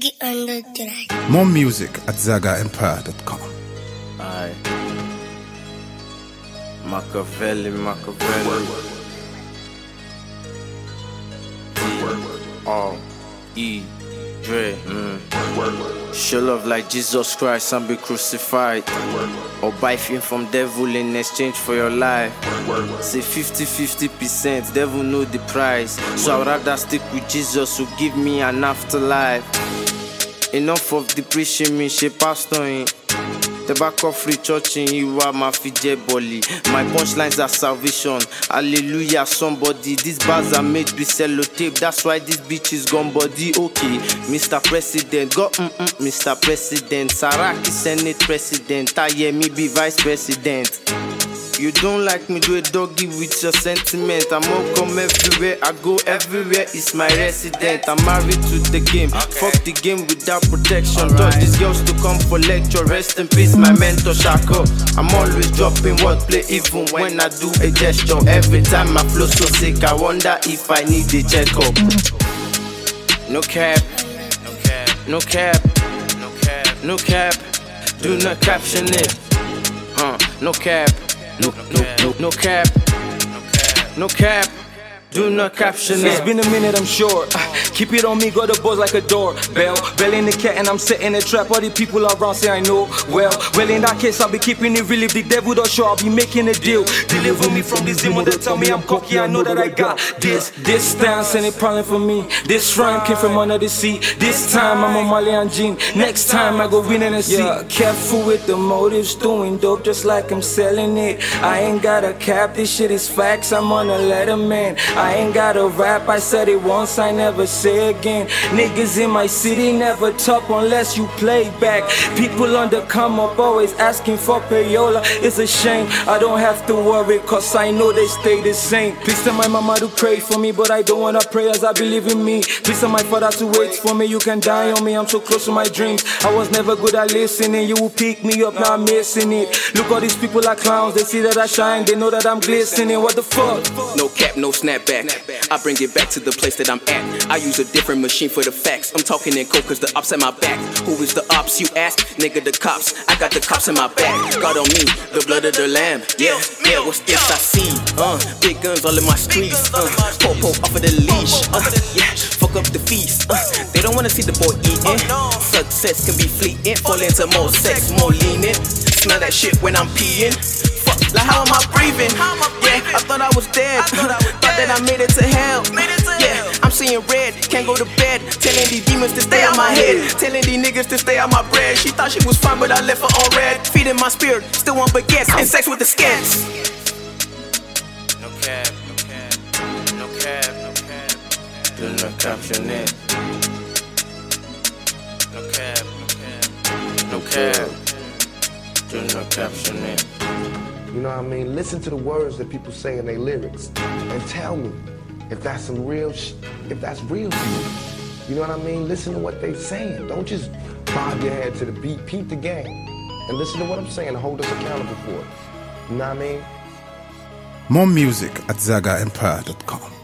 Ziggy on the track. More music at ZagaEmpire.com. Aye. Machiavelli. D-R-E Dre. Show love like Jesus Christ and be crucified, or buy fame from devil in exchange for your life. Say 50-50%, devil know the price. So I'd rather stick with Jesus who give me an afterlife. Enough of the preaching, me she pastor in tobacco free church in you are my fije bolly. My punchlines are salvation. Hallelujah, somebody. These bars are made with sellotape. That's why this bitch is gone body. Okay, Mr. President, go Mr. President. Saraki Senate President. Tayemi be Vice President. You don't like me, do a doggy with your sentiment. I'm welcome everywhere, I go everywhere, it's my resident. I'm married to the game, fuck the game without protection. Taught these girls to come for lecture, rest in peace my mentor Shako. I'm always dropping wordplay even when I do a gesture. Every time I flow so sick, I wonder if I need a checkup. No cap, no cap, no cap, do not caption it. No cap. No cap, do not caption it. It's been a minute, I'm sure. Keep it on me, got the buzz like a door bell. Belling the cat and I'm setting a trap. All the people around say I know well. Well, in that case, I'll be keeping it real. If the devil don't show, I'll be making a deal. Deliver me from this demon that tell me I'm cocky. I know that I got this stance ain't a problem for me. This rhyme came from under the sea. This time I'm on Mali and Jean. Next time I go win in a sea. Yeah, careful with the motives, doing dope just like I'm selling it. I ain't got a cap, this shit is facts. I'm on a letterman. I ain't got a rap, I said it once, I never say again. Niggas in my city never talk unless you play back. People on the come up always asking for payola. It's a shame, I don't have to worry cause I know they stay the same. Please tell my mama to pray for me, but I don't want her prayers, I believe in me. Please tell my father to wait for me, you can die on me, I'm so close to my dreams. I was never good at listening, you will pick me up, now I'm missing it. Look, all these people are clowns, they see that I shine, they know that I'm glistening. What the fuck? No cap, no snapback. I bring it back to the place that I'm at. I use a different machine for the facts. I'm talking in code cause the ops at my back. Who is the ops, you ask? Nigga, the cops. I got the cops in my back. God on me, the blood of the lamb. Yeah, what's this I see? Big guns all in my streets. Popo off of the leash. Yeah, fuck up the feast. They don't wanna see the boy eating. Success can be fleeting. Fall into more sex, more leaning. Smell that shit when I'm peeing. Fuck, like how am I breathing? Yeah, I thought I was dead. Thought that I made it to hell. Yeah, I'm seeing red, can't go to bed. Telling these demons to stay out my head. Telling these niggas to stay out my bread. She thought she was fine, but I left her on red. Feeding my spirit, still want baguettes. And sex with the scats. No cap, do not caption it. No cap, do not caption it. You know what I mean? Listen to the words that people say in their lyrics and tell me if that's some real if that's real to you. You know what I mean? Listen to what they saying. Don't just bob your head to the beat. Peep the game and listen to what I'm saying and hold us accountable for it. You know what I mean? More music at ZagaEmpire.com.